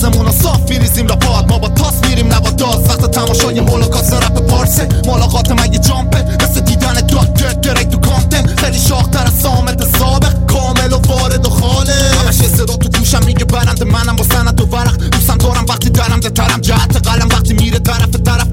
واسمون صاف میریزیم لپات، ما با تاس میریم نه با داز. وقت تماشای هولوکاست رپ پارسه، ملاقات مگه جامپه مثل دیدن دکتر تو کانتن. خیلی شاختر از سامت سابق، کامل و وارد و خاله. همش یه صدا تو گوشم میگه برنده منم با سند و ورق. دوستم دارم وقتی درم دترم، جهت قلم وقتی میره طرف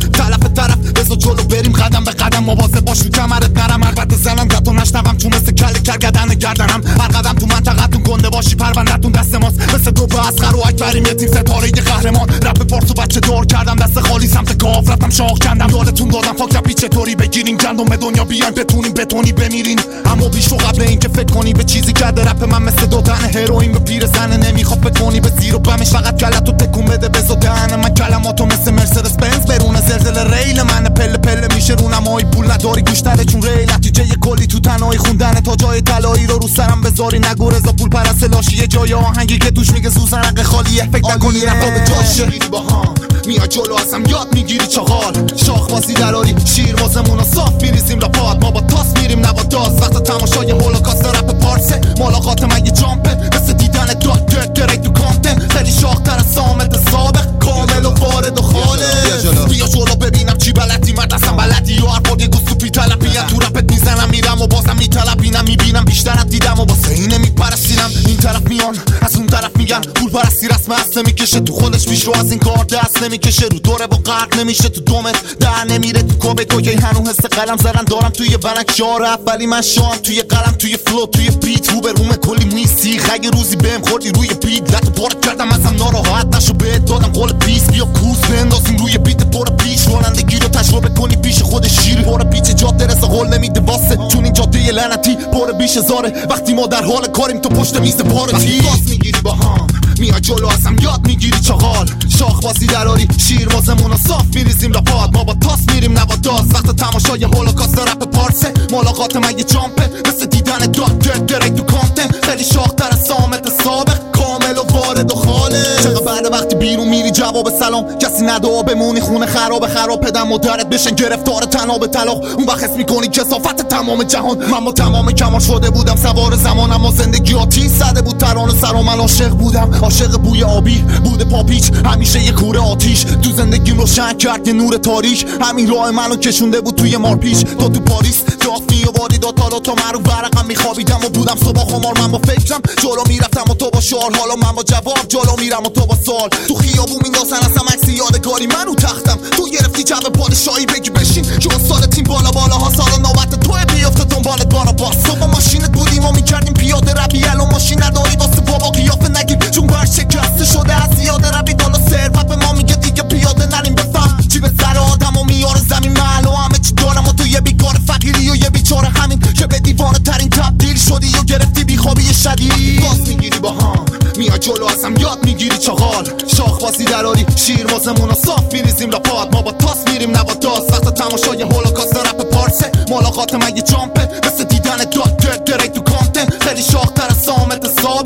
بزا جلو بریم قدم به قدم. مواظب باش رو کمرت نرم، البته زنم دتو نشنوم چون مثل کل کرگدن گردنم. هر قدم تو منطقتون گنده باشی پروندتون دست ماست، مثل دو به اصغر و اکبریم یه تیم ستاره قهرمان. رپ پارسو بچه دار کردم، دست خالی سمت کاف رفتم شاخ کندم. یادتون دادم فاک رپی چطوری بگیرین، گندم به دنیا بیاین بتونیم بتونی بمیرین. اما بیشو قبل اینکه فکر کنی به چیزی کرده رپ من مثل دادن هروئین به پیر زنه. نمیخواد بکنی به زیر و بمش، فقط کلتو تکون بده بزو دهن من. کلماتو مثل مرسدس بنز برونه زلزله ریل من. پله پله میشه رونمایی، پول نداری گوشتره چون ریل. نتیجه یه کلی تو تنهایی خوندن تا جای طلایی رو سرم بذاری. نگو رضا پول پرست لاشی، یه جای آهنگی که توش میگه سوزنق خالیه. فکر نکنی نفا به جاشه میری با هم، میاد جلو ازم یاد میگیری چغال. شاخ بازی دراری شیر واسمون صاف میریزیم لپات، ما با تاس میریم نه با داز. وقت تماشای هولوکاست رپ پارسه، ملاقات مگه جامپه مثل دیدن دکتر تو کانتن. خیلی شاختر از سامت سابق، کامل و وارد و خاله. بیا جلو ببینم چی بلدی، مرد اصلا بلدی و هر بار یه گوست تو پی تلپیم. تو رپت میزنم میرم و بازم میتلپینم، میبینم بیشترت دیدم و واسه اینه میپرستینم. این طرف میان از اون طرف میگن پول پرستی رسم هست نمیکشه. تو خودش پیش رو از این کار دست نمیکشه، رو دوره با غرق نمیشه تو دومت در نمیره. تو کوبه کوکی هنو حس قلم زدن دارم توی بنک شار اولی من شام. توی قلم توی فلو توی بیت رو به روم کلی میسی. اگه روزی بهم خوردی روی بیت لاتو پارک کردم ازم ناراحت نشو، بهت دادم قول پیس. بیا کوس بندازیم روی بیت پر پیش، رانندگی رو تجربه کنی پیش خود شیر. پر پیچ جاده رسه قول نمیده واسه، چون این جاده لعنتی پر بیش هزاره. وقتی ما در حال کاریم تو پشت میز پارتی باز میگیری با هم، میاد جلو ازم یاد میگیری چغال. شاخ بازی دراری شیر واسمون صاف میریزیم لپات، ما با تاس میریم نه با داز. وقت تماشای هولوکاست رپ پارسه، ملاقات مگه جامپه مثل دیدن دکتر تو کانتن. خیلی شاختر از سامت سابق، کامل و وارد و خاله. چقدر بعد وقتی بیرون میری جواب سلام کسی نده، بمونی خونه خراب پدر مادرت بشن گرفتار تناب طلاق. اون وقت حس میکنی کثافت تمام جهان. من با تمام کمال شده بودم سوار زمان، اما زندگی آتیش زده بود ترانه سر و من عاشق بودم. عاشق بوی آبی بوده پاپیچ، همیشه یه کوره آتیش تو زندگیم روشن کرد یه نور تاریک. همین راه منو کشونده بود توی مارپیچ. تو پاریس دافنی و واریدا تا من رو ورقم میخوابیدم و بودم صبح خمار. من با فکرم جلو میرفتم و تو با شعار، حالا من با جواب جلو میرم و تو با سوال. تو خیابون میندازن اصلا عکس یادگاری من رو تختم. تو گرفتی جو پادشاهی بگی بشین که سال تیم بالا ها. سال نوبت تو بیفته دنبالت بارا باس. صبح ماشینت بودیم و میکردیم پیاده روی، الان ماشین نداری واسه بابا قیافه نگیر چون بر شکسته شده از زیاده روی. دالا ثروت به ما میگه دیگه پیاده نریم. بفهم چی به سر آدم و میاره زمین. محل و همه چی دارم و تو یه بیکار فقیری و یه بیچاره همین که به دیوانه ترین تبدیل شدی و گرفتی بیخوابی شدید. باز میگیری با هم، میاد جلو ازم یاد میگیری چغال. شاخ بازی دراری شیر واسمون صاف میریزیم لپات، ما با تاس میریم نه با داز. وقت تماشای هولوکاست رپ پارسه، ملاقات مگه جامپه مثل دیدن دکتر تو کانتن. خیلی شاختر از سامت سابق.